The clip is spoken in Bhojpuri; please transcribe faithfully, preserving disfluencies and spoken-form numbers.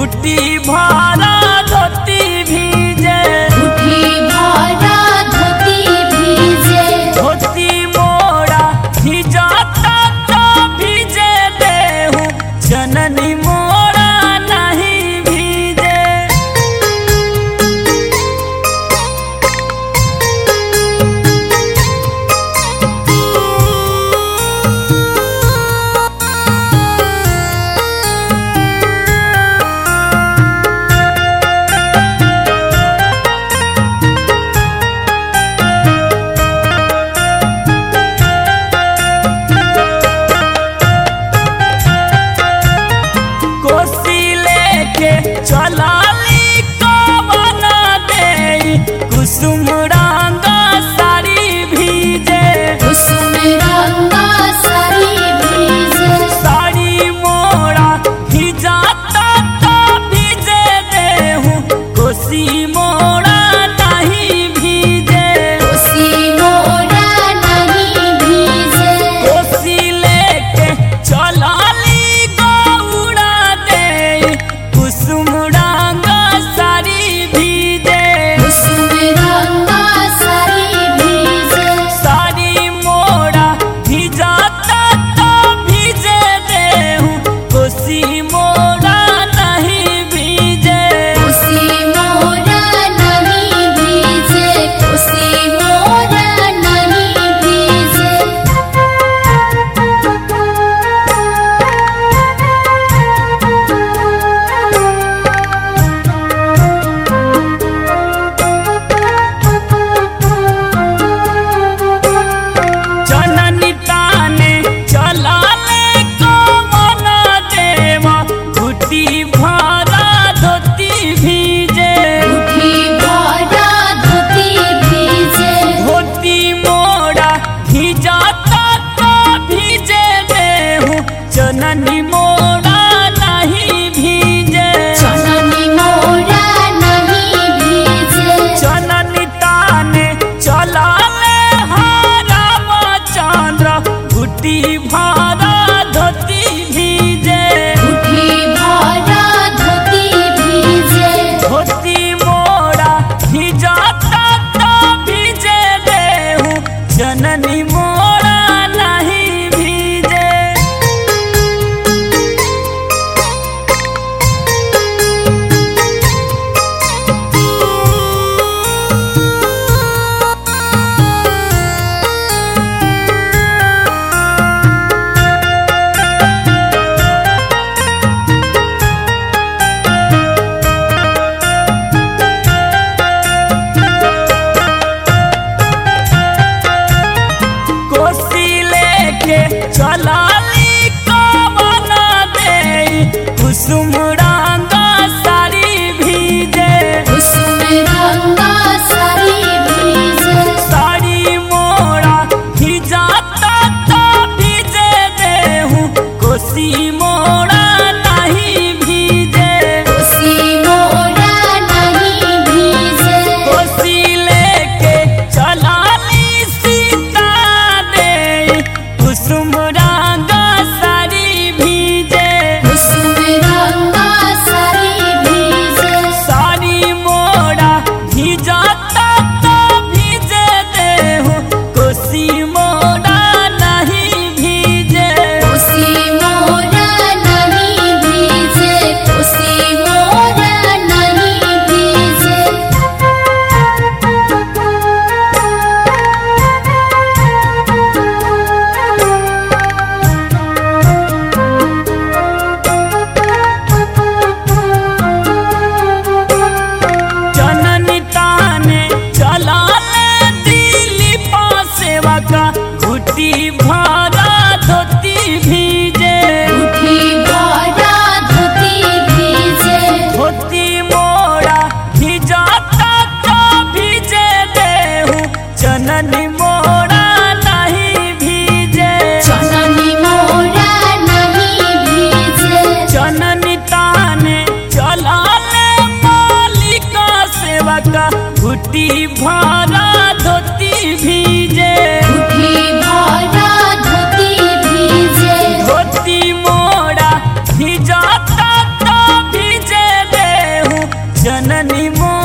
घुटी भरा धोती भीजे घुटी भरा धोती भीजे धोती मोड़ा भिजाता तो भीजे देहूँ जननी मोड़ा नहीं भीजे। चलाली कवन दे कुसुम रंगा साड़ी भीजे कुसुम रंगा साड़ी भीजे साड़ी मोड़ा भिजाता तो भीजे देहूँ कोसी मोड़ा नहीं भीजे कोसी मोड़ा नहीं भीजे कोसी लेके चलाली गौड़ा दे कुसुम रंगा साड़ी भीजे कुसुम रंगा साड़ी भीजे साड़ी मोड़ा भिजाता तो भीजे देहूँ कोसी मोड़ा नहीं भीजे कोसी मोड़ा नहीं भीजे कोसी मोड़ा नहीं भीजे। जननी ताने चलाले कवन देवा घुटी भरा धोती भीजे घुटी भरा धोती भीजे धोती मोड़ा भिजाता तो भीजे देहूँ जननी मोड़ा नहीं भीजे जननी मोड़ा नहीं भीजे जननी ताने चलाले हरा चंद्र घुटी भरा धोती भीजे घुटी भरा धोती भीजे धोती मोड़ा भिजाता तो भीजे देहूँ जननी मोड़ा नहीं भीजे। कोसी लेके चलाली कवन दे कुसुम रंगा साड़ी भीजे कुसुम रंगा साड़ी भीजे साड़ी मोड़ा भिजाता तो भीजे देहूँ कोसी मोड़ा नहीं भीजे कोसी मोड़ा नहीं भीजे कोसी लेके चलाली सीता दे कुसुम रंगा साड़ी भीजे कुसुम रंगा साड़ी भीजे साड़ी मोड़ा भिजाता तो भीजे देहूँ कोसी मोड़ा नहीं भीजे कोसी मोड़ा नहीं भीजे कोसी मोड़ा नहीं भीजे। जननी ताने चलाले दिल्ली पासेवा का घुटी भरा धोती भीजे घुटी भरा धोती भीजे धोती मोड़ा भिजाता तो भीजे देहूँ जननी मोड़ा नहीं भीजे जननी मोड़ा नहीं भीजे जननी ताने चलाले मालिका सेवा का घुटी भरा धोती भीजे घुटी भरा धोती भीजे धोती मोड़ा भिजाता तो भीजे जननी मोरा